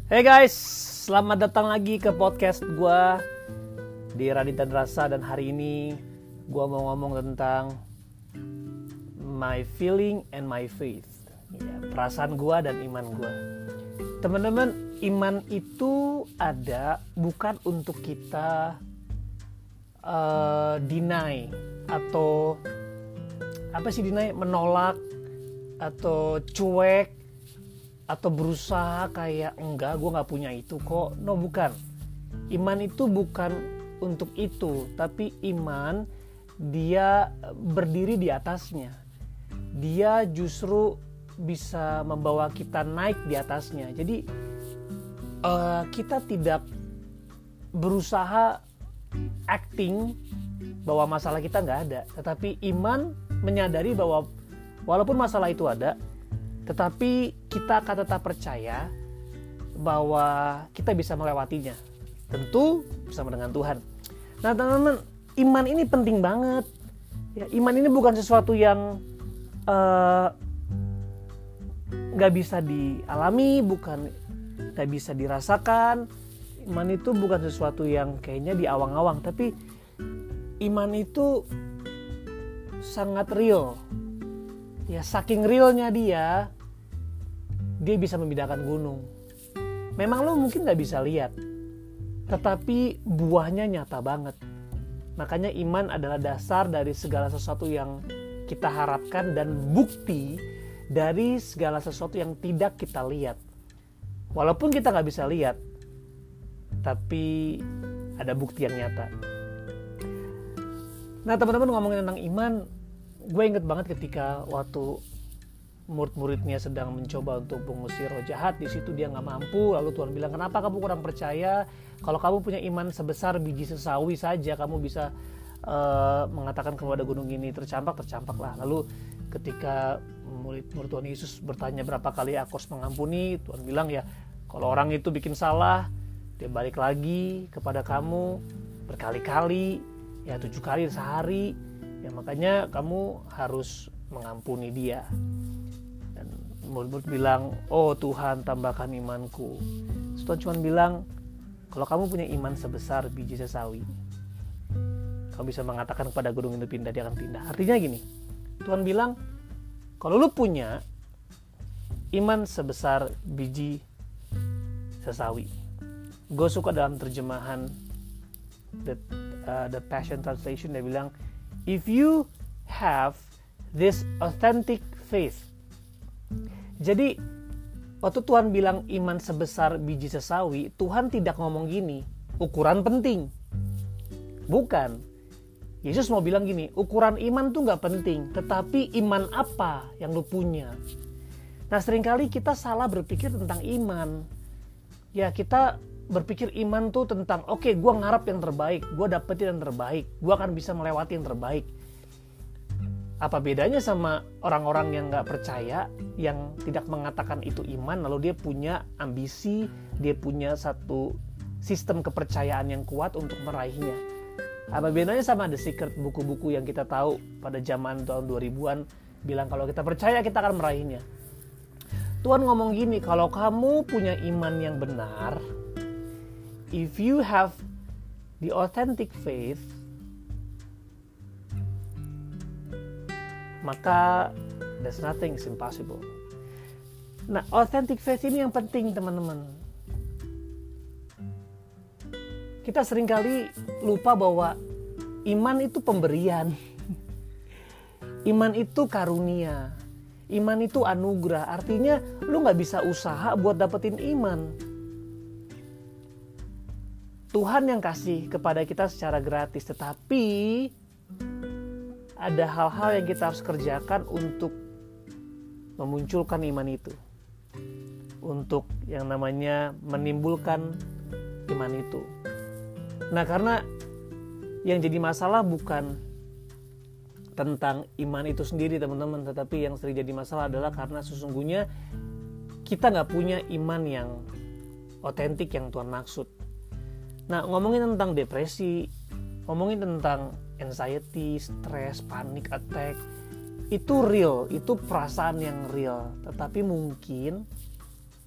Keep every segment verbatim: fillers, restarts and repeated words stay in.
Hey guys, selamat datang lagi ke podcast gue di Raditya Rasa. Dan hari ini gue mau ngomong tentang my feeling and my faith, ya, perasaan gue dan iman gue. Teman-teman, iman itu ada bukan untuk kita uh, deny atau apa sih deny, menolak atau cuek atau berusaha kayak enggak, gue gak punya itu kok. No, bukan. Iman itu bukan untuk itu, tapi iman dia berdiri di atasnya. Dia justru bisa membawa kita naik di atasnya. Jadi uh, kita tidak berusaha acting bahwa masalah kita gak ada, tetapi iman menyadari bahwa walaupun masalah itu ada, tetapi kita akan tetap percaya bahwa kita bisa melewatinya. Tentu bersama dengan Tuhan. Nah teman-teman, iman ini penting banget. Ya, iman ini bukan sesuatu yang uh, gak bisa dialami, bukan gak bisa dirasakan. Iman itu bukan sesuatu yang kayaknya diawang-awang, tapi iman itu sangat real. Ya, saking realnya dia, dia bisa membedakan gunung. Memang lo mungkin gak bisa lihat, tetapi buahnya nyata banget. Makanya iman adalah dasar dari segala sesuatu yang kita harapkan dan bukti dari segala sesuatu yang tidak kita lihat. Walaupun kita gak bisa lihat, tapi ada bukti yang nyata. Nah teman-teman, ngomongin tentang iman, gue inget banget ketika waktu murid-muridnya sedang mencoba untuk mengusir roh jahat. Di situ dia nggak mampu. Lalu Tuhan bilang, kenapa kamu kurang percaya? Kalau kamu punya iman sebesar biji sesawi saja, kamu bisa uh, mengatakan kepada gunung ini tercampak, tercampaklah. Lalu ketika murid-murid Tuhan Yesus bertanya berapa kali aku harus mengampuni, Tuhan bilang ya, kalau orang itu bikin salah, dia balik lagi kepada kamu berkali-kali, ya tujuh kali sehari, ya makanya kamu harus mengampuni dia. Murid-murid bilang, oh Tuhan tambahkan imanku. Tuhan cuma bilang, kalau kamu punya iman sebesar biji sesawi, kamu bisa mengatakan kepada gunung itu pindah, dia akan pindah. Artinya gini, Tuhan bilang, kalau lu punya iman sebesar biji sesawi. Gue suka dalam terjemahan the, uh, the Passion Translation, dia bilang, if you have this authentic faith. Jadi waktu Tuhan bilang iman sebesar biji sesawi, Tuhan tidak ngomong gini, ukuran penting. Bukan. Yesus mau bilang gini, ukuran iman tuh gak penting, tetapi iman apa yang lu punya. Nah seringkali kita salah berpikir tentang iman. Ya kita berpikir iman tuh tentang, oke okay, gue ngarap yang terbaik, gue dapetin yang terbaik, gue akan bisa melewati yang terbaik. Apa bedanya sama orang-orang yang gak percaya, yang tidak mengatakan itu iman, lalu dia punya ambisi, dia punya satu sistem kepercayaan yang kuat untuk meraihnya. Apa bedanya sama The Secret, buku-buku yang kita tahu pada zaman tahun dua ribuan, bilang kalau kita percaya kita akan meraihnya. Tuhan ngomong gini, kalau kamu punya iman yang benar, if you have the authentic faith, maka there's nothing is impossible. Nah, authentic faith ini yang penting teman-teman. Kita seringkali lupa bahwa iman itu pemberian. Iman itu karunia. Iman itu anugerah. Artinya lu gak bisa usaha buat dapetin iman. Tuhan yang kasih kepada kita secara gratis, tetapi ada hal-hal yang kita harus kerjakan untuk memunculkan iman itu. Untuk yang namanya menimbulkan iman itu. Nah karena yang jadi masalah bukan tentang iman itu sendiri teman-teman, tetapi yang sering jadi masalah adalah karena sesungguhnya kita gak punya iman yang otentik yang Tuhan maksud. Nah ngomongin tentang depresi, ngomongin tentang anxiety, stres, panic attack, itu real, itu perasaan yang real. Tetapi mungkin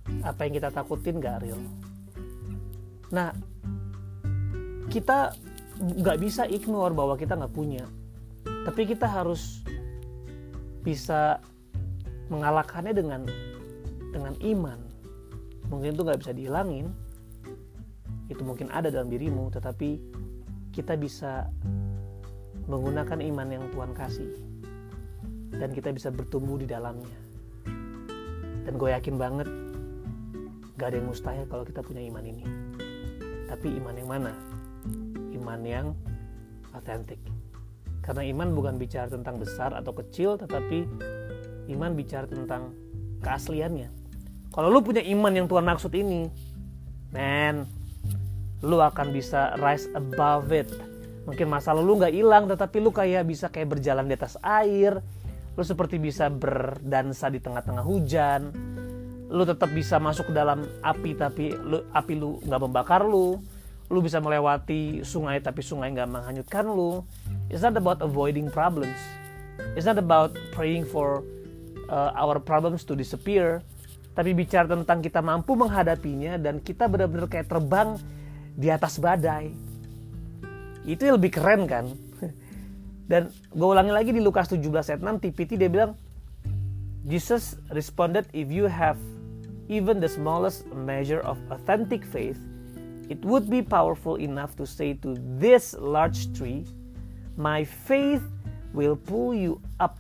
apa yang kita takutin gak real. Nah, kita gak bisa ignore bahwa kita gak punya, tapi kita harus bisa mengalahkannya dengan dengan iman. Mungkin itu gak bisa dihilangin, itu mungkin ada dalam dirimu, tetapi kita bisa menggunakan iman yang Tuhan kasih, dan kita bisa bertumbuh di dalamnya. Dan gue yakin banget gak ada yang mustahil kalau kita punya iman ini. Tapi iman yang mana? Iman yang otentik. Karena iman bukan bicara tentang besar atau kecil, tetapi iman bicara tentang keasliannya. Kalau lu punya iman yang Tuhan maksud ini, man, lu akan bisa rise above it. Mungkin masa lalu gak hilang, tetapi lu kayak bisa kayak berjalan di atas air. Lu seperti bisa berdansa di tengah-tengah hujan. Lu tetap bisa masuk ke dalam api, tapi lu, api lu gak membakar lu. Lu bisa melewati sungai, tapi sungai gak menghanyutkan lu. It's not about avoiding problems. It's not about praying for uh, our problems to disappear. Tapi bicara tentang kita mampu menghadapinya, dan kita benar-benar kayak terbang di atas badai. Itu yang lebih keren kan. Dan gue ulangi lagi di Lukas tujuh belas ayat enam, T P T dia bilang, Jesus responded, if you have even the smallest measure of authentic faith, it would be powerful enough to say to this large tree, my faith will pull you up.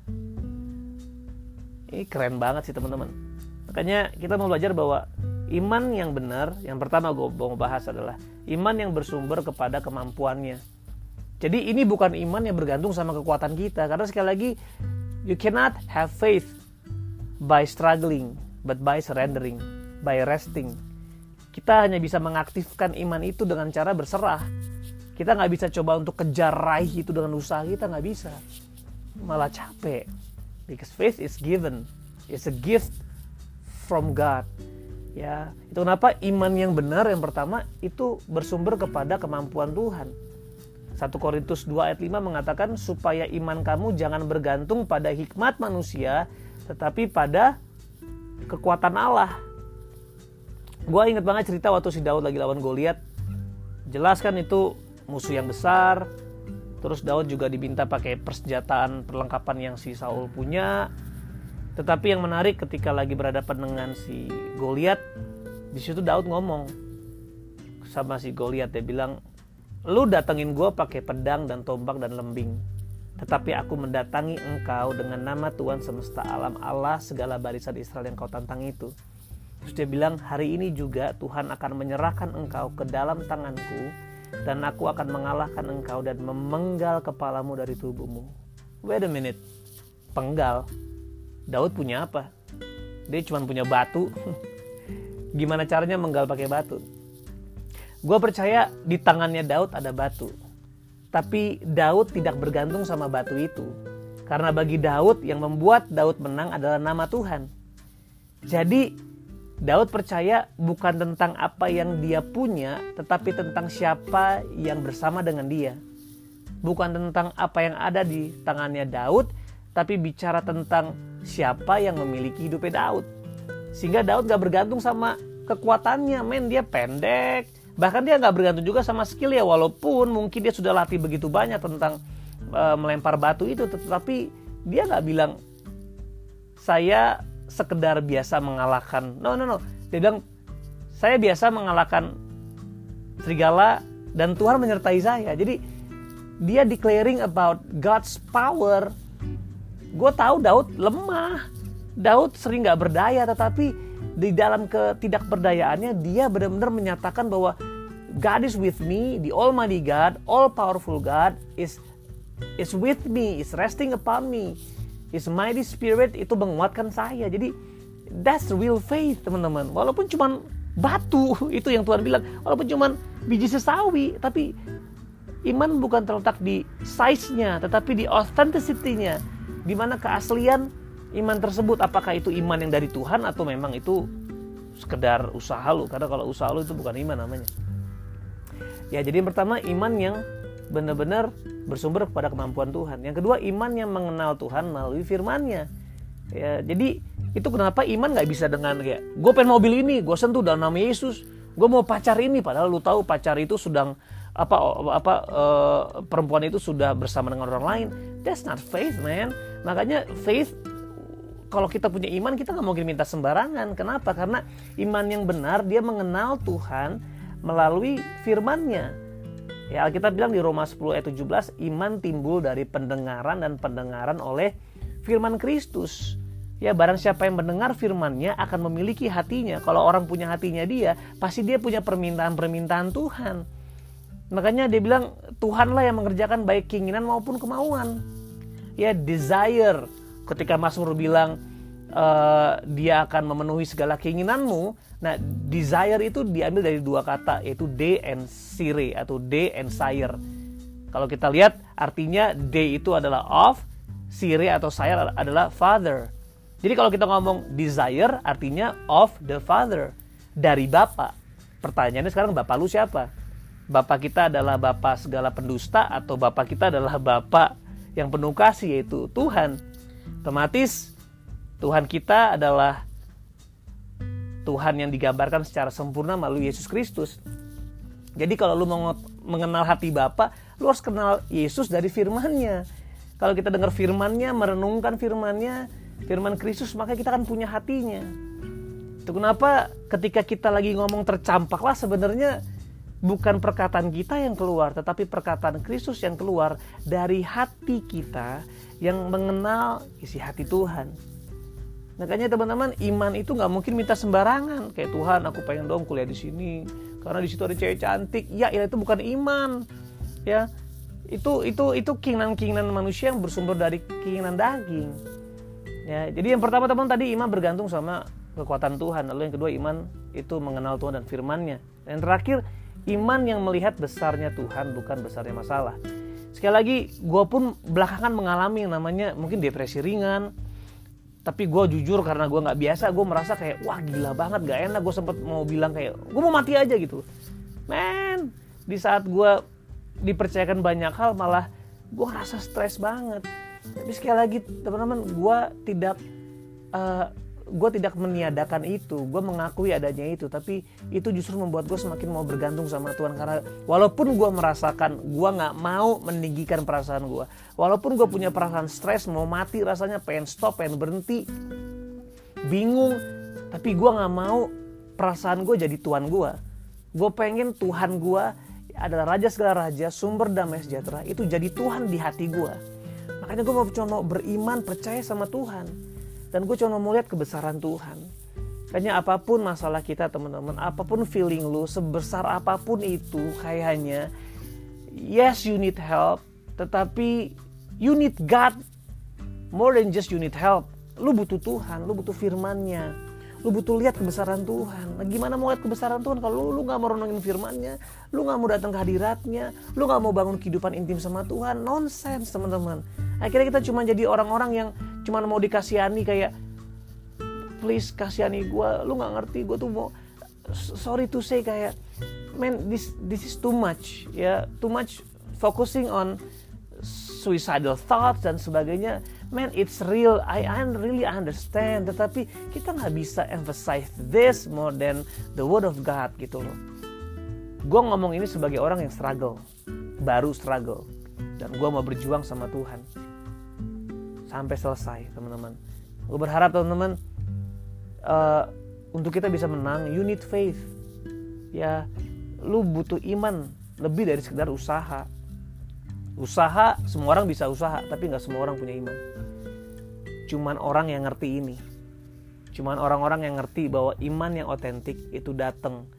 Ini keren banget sih teman-teman. Makanya kita mau belajar bahwa iman yang benar, yang pertama gue mau bahas adalah iman yang bersumber kepada kemampuannya. Jadi ini bukan iman yang bergantung sama kekuatan kita. Karena sekali lagi, you cannot have faith by struggling, but by surrendering, by resting. Kita hanya bisa mengaktifkan iman itu dengan cara berserah. Kita gak bisa coba untuk kejar raih itu dengan usaha kita, gak bisa. Malah capek. Because faith is given. It's a gift from God. Ya, itu kenapa iman yang benar yang pertama itu bersumber kepada kemampuan Tuhan. satu Korintus dua ayat lima mengatakan supaya iman kamu jangan bergantung pada hikmat manusia, tetapi pada kekuatan Allah. Gue inget banget cerita waktu si Daud lagi lawan Goliat. Jelas kan itu musuh yang besar. Terus Daud juga diminta pakai persenjataan perlengkapan yang si Saul punya. Tetapi yang menarik ketika lagi berhadapan dengan si Goliat, di situ Daud ngomong sama si Goliat, dia bilang, lu datengin gue pakai pedang dan tombak dan lembing, tetapi aku mendatangi engkau dengan nama Tuhan semesta alam, Allah segala barisan Israel yang kau tantang itu. Terus dia bilang, hari ini juga Tuhan akan menyerahkan engkau ke dalam tanganku, dan aku akan mengalahkan engkau dan memenggal kepalamu dari tubuhmu. Wait a minute, penggal? Daud punya apa? Dia cuma punya batu. Gimana caranya menggal pakai batu? Gue percaya di tangannya Daud ada batu. Tapi Daud tidak bergantung sama batu itu. Karena bagi Daud, yang membuat Daud menang adalah nama Tuhan. Jadi Daud percaya bukan tentang apa yang dia punya, tetapi tentang siapa yang bersama dengan dia. Bukan tentang apa yang ada di tangannya Daud, tapi bicara tentang siapa yang memiliki hidupnya Daud. Sehingga Daud gak bergantung sama kekuatannya, men, dia pendek. Bahkan dia gak bergantung juga sama skill ya, walaupun mungkin dia sudah latih begitu banyak tentang e, melempar batu itu. Tetapi dia gak bilang, saya sekedar biasa mengalahkan. No, no, no. Dia bilang, saya biasa mengalahkan serigala dan Tuhan menyertai saya. Jadi dia declaring about God's power. Gue tahu Daud lemah, Daud sering gak berdaya, tetapi di dalam ketidakberdayaannya dia benar-benar menyatakan bahwa God is with me, the Almighty God, all powerful God is is with me, is resting upon me, His mighty spirit itu menguatkan saya. Jadi that's real faith teman-teman. Walaupun cuman batu, itu yang Tuhan bilang, walaupun cuman biji sesawi, tapi iman bukan terletak di size-nya, tetapi di authenticity-nya. Di mana keaslian iman tersebut, apakah itu iman yang dari Tuhan atau memang itu sekedar usaha lu. Karena kalau usaha lu itu bukan iman namanya. Ya, jadi yang pertama iman yang benar-benar bersumber kepada kemampuan Tuhan. Yang kedua iman yang mengenal Tuhan melalui firman-Nya. Ya, jadi Itu kenapa iman gak bisa dengan kayak, gue pengen mobil ini, gue sentuh dalam nama Yesus. Gue mau pacar ini, padahal lu tahu pacar itu sedang apa apa uh, perempuan itu sudah bersama dengan orang lain. That's not faith, man. Makanya faith, kalau kita punya iman, kita gak mungkin minta sembarangan. Kenapa? Karena iman yang benar, dia mengenal Tuhan melalui firman-Nya. Ya, Alkitab bilang di Roma sepuluh ayat tujuh belas, iman timbul dari pendengaran dan pendengaran oleh firman Kristus. Ya, barang siapa yang mendengar firman-Nya akan memiliki hatinya. Kalau orang punya hatinya dia, pasti dia punya permintaan-permintaan Tuhan. Makanya dia bilang, Tuhanlah yang mengerjakan baik keinginan maupun kemauan. Ya, desire. Ketika Mazmur bilang, uh, dia akan memenuhi segala keinginanmu. Nah, desire itu diambil dari dua kata, yaitu de and sire, atau de and sire. Kalau kita lihat, artinya de itu adalah of, sire atau sire adalah father. Jadi kalau kita ngomong desire, artinya of the father, dari Bapa. Pertanyaannya sekarang, Bapa lu siapa? Bapa kita adalah Bapa segala pendusta, atau Bapa kita adalah Bapa yang penuh kasih, yaitu Tuhan. Otomatis Tuhan kita adalah Tuhan yang digambarkan secara sempurna melalui Yesus Kristus. Jadi kalau lu mau mengenal hati Bapa, lu harus kenal Yesus dari firman-Nya. Kalau kita dengar firman-Nya, merenungkan firman-Nya, firman Kristus, maka kita akan punya hatinya. Itu kenapa ketika kita lagi ngomong tercampaklah, sebenarnya bukan perkataan kita yang keluar, tetapi perkataan Kristus yang keluar dari hati kita yang mengenal isi hati Tuhan. Makanya teman-teman, iman itu nggak mungkin minta sembarangan. Kayak, Tuhan, aku pengen dong kuliah di sini karena di situ ada cewek cantik. Ya, ya itu bukan iman. Ya, itu itu itu keinginan-keinginan manusia yang bersumber dari keinginan daging. Ya, jadi yang pertama teman tadi, iman bergantung sama kekuatan Tuhan. Lalu yang kedua, iman itu mengenal Tuhan dan firman-Nya. Dan yang terakhir, iman yang melihat besarnya Tuhan, bukan besarnya masalah. Sekali lagi, gue pun belakangan mengalami yang namanya mungkin depresi ringan. Tapi gue jujur, karena gue gak biasa, gue merasa kayak, wah gila banget, gak enak. Gue sempet mau bilang kayak, gue mau mati aja gitu. Man, di saat gue dipercayakan banyak hal, malah gue ngerasa stres banget. Tapi sekali lagi teman-teman, gue tidak uh, gue tidak meniadakan itu. Gue mengakui adanya itu, tapi itu justru membuat gue semakin mau bergantung sama Tuhan. Karena walaupun gue merasakan, gue gak mau meninggikan perasaan gue. Walaupun gue punya perasaan stres, mau mati rasanya, pengen stop, pengen berhenti, bingung, tapi gue gak mau perasaan gue jadi Tuhan gue. Gue pengen Tuhan gue adalah Raja segala raja, sumber damai sejahtera, itu jadi Tuhan di hati gue. Makanya gue mau cuma beriman, percaya sama Tuhan. Dan gue cuma mau lihat kebesaran Tuhan. Kayaknya apapun masalah kita teman-teman, apapun feeling lu, sebesar apapun itu kayaknya, yes you need help, tetapi you need God more than just you need help. Lu butuh Tuhan, lu butuh firman-Nya, lu butuh lihat kebesaran Tuhan. Nah, gimana mau lihat kebesaran Tuhan kalau lu, lu gak mau renungin firman-Nya, lu gak mau datang ke hadirat-Nya, lu gak mau bangun kehidupan intim sama Tuhan? Nonsense teman-teman. Akhirnya kita cuma jadi orang-orang yang cuma mau dikasihani, kayak please kasihani gue, lu gak ngerti, gue tuh mau, sorry to say, kayak man this this is too much, ya, too much focusing on suicidal thoughts dan sebagainya. Man, it's real, I, I really understand, tetapi kita gak bisa emphasize this more than the word of God gitu loh. Gue ngomong ini sebagai orang yang struggle, baru struggle, dan gue mau berjuang sama Tuhan sampai selesai teman-teman. Gue berharap teman-teman, uh, untuk kita bisa menang, you need faith. Ya, lu butuh iman lebih dari sekedar usaha. Usaha, semua orang bisa usaha, tapi gak semua orang punya iman. Cuman orang yang ngerti ini. Cuman orang-orang yang ngerti bahwa iman yang otentik itu datang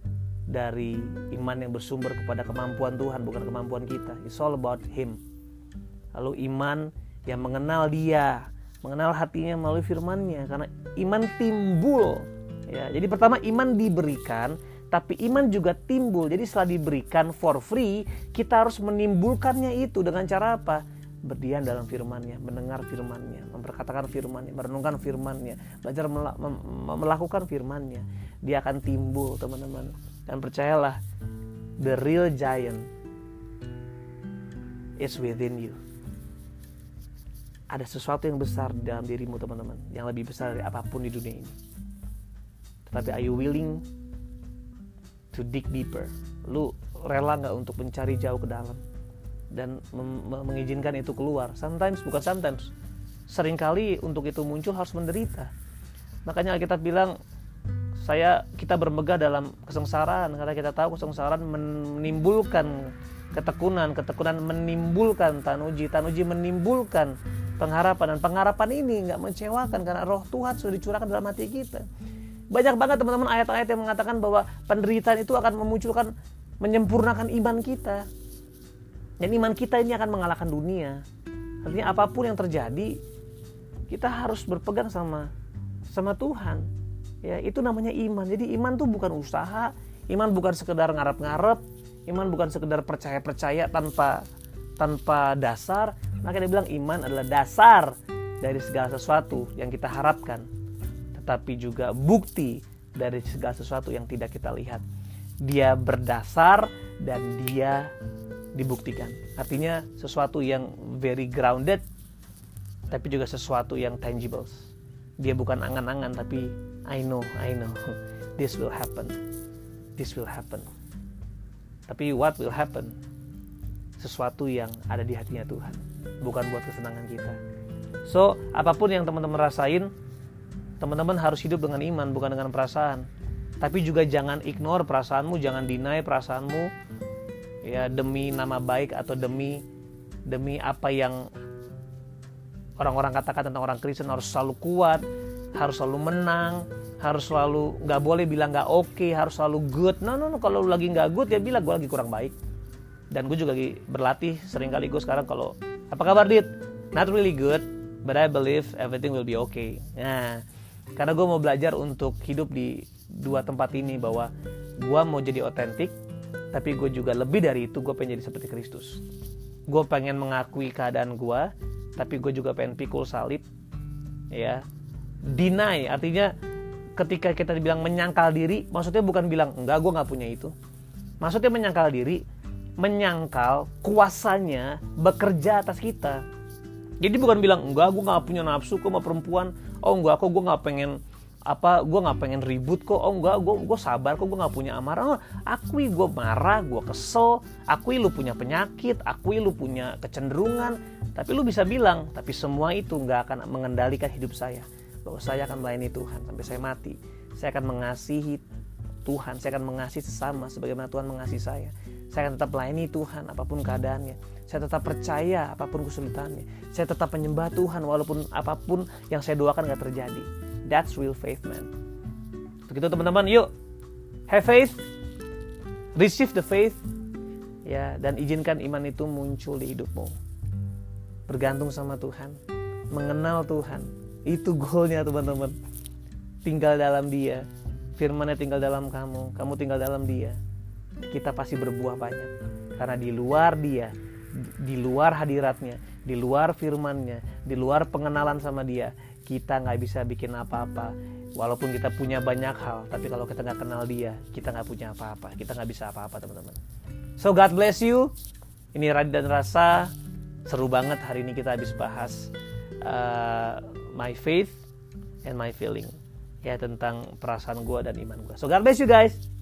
dari iman yang bersumber kepada kemampuan Tuhan, bukan kemampuan kita. It's all about Him. Lalu iman yang mengenal Dia, mengenal hatinya melalui firman-Nya. Karena iman timbul. Ya, jadi pertama iman diberikan, tapi iman juga timbul. Jadi setelah diberikan for free, kita harus menimbulkannya itu dengan cara apa? Berdiam dalam firman-Nya, mendengar firman-Nya, memperkatakan firman-Nya, merenungkan firman-Nya, belajar mel- mem- melakukan firman-Nya. Dia akan timbul teman-teman. Dan percayalah, the real giant is within you. ada sesuatu yang besar di dalam dirimu teman-teman, yang lebih besar dari apapun di dunia ini. Tetapi are you willing to dig deeper? Lu rela gak untuk mencari jauh ke dalam dan mem- mengizinkan itu keluar? Sometimes, bukan sometimes, seringkali untuk itu muncul harus menderita. Makanya Alkitab bilang, saya kita bermegah dalam kesengsaraan karena kita tahu kesengsaraan menimbulkan ketekunan, ketekunan menimbulkan tanuji, tanuji menimbulkan pengharapan, dan pengharapan ini nggak mengecewakan karena Roh Tuhan sudah dicurahkan dalam hati kita. Banyak banget teman-teman ayat-ayat yang mengatakan bahwa penderitaan itu akan memunculkan, menyempurnakan iman kita, dan iman kita ini akan mengalahkan dunia. Artinya apapun yang terjadi, kita harus berpegang sama sama Tuhan. Ya, itu namanya iman. Jadi iman tuh bukan usaha, iman bukan sekedar ngarep-ngarep, iman bukan sekedar percaya-percaya tanpa tanpa dasar. Maka dia bilang iman adalah dasar dari segala sesuatu yang kita harapkan, tetapi juga bukti dari segala sesuatu yang tidak kita lihat. Dia berdasar dan dia dibuktikan. Artinya sesuatu yang very grounded, tapi juga sesuatu yang tangible. Dia bukan angan-angan, tapi I know, I know, this will happen, this will happen. Tapi what will happen? Sesuatu yang ada di hatinya Tuhan, bukan buat kesenangan kita. So, apapun yang teman-teman rasain, teman-teman harus hidup dengan iman, bukan dengan perasaan. Tapi juga jangan ignore perasaanmu, jangan deny perasaanmu, ya demi nama baik atau demi demi apa yang orang-orang katakan tentang orang Kristen, harus selalu kuat, harus selalu menang, harus selalu nggak boleh bilang nggak oke, okay, harus selalu good. No, no, no. Kalau lagi nggak good ya bilang gue lagi kurang baik. Dan gue juga lagi berlatih. Seringkali gue sekarang kalau apa kabar Dit? Not really good, but I believe everything will be okay. Nah, karena gue mau belajar untuk hidup di dua tempat ini, bahwa gue mau jadi otentik, tapi gue juga lebih dari itu, gue pengen jadi seperti Kristus. Gue pengen mengakui keadaan gue, tapi gue juga pengen pikul salib, ya. Deny, artinya ketika kita dibilang menyangkal diri, maksudnya bukan bilang enggak gue gak punya itu. Maksudnya menyangkal diri, menyangkal kuasanya bekerja atas kita. Jadi bukan bilang enggak gue gak punya nafsu kok sama perempuan, oh enggak kok gue gak pengen apa, gue gak pengen ribut kok, oh enggak gue gue sabar kok, gue gak punya amarah. Oh, akui gue marah, gue kesel, akui lu punya penyakit, akui lu punya kecenderungan, tapi lu bisa bilang, tapi semua itu gak akan mengendalikan hidup saya. Bahwa saya akan melayani Tuhan sampai saya mati. Saya akan mengasihi Tuhan, saya akan mengasihi sesama sebagaimana Tuhan mengasihi saya. Saya akan tetap melayani Tuhan apapun keadaannya. Saya tetap percaya apapun kesulitannya. Saya tetap menyembah Tuhan walaupun apapun yang saya doakan gak terjadi. That's real faith, man. Begitu teman-teman, yuk have faith, receive the faith, ya, dan izinkan iman itu muncul di hidupmu. Bergantung sama Tuhan, mengenal Tuhan. Itu goalnya teman-teman. Tinggal dalam Dia, firman-Nya tinggal dalam kamu, kamu tinggal dalam Dia. Kita pasti berbuah banyak. Karena di luar Dia, di luar hadiratnya, di luar firman-Nya, di luar pengenalan sama Dia, kita gak bisa bikin apa-apa. Walaupun kita punya banyak hal, tapi kalau kita gak kenal Dia, kita gak punya apa-apa. Kita gak bisa apa-apa teman-teman. So God bless you. Ini Radit dan Rasa. Seru banget hari ini kita habis bahas uh, my faith and my feeling, ya, tentang perasaan gue dan iman gue. So God bless you guys.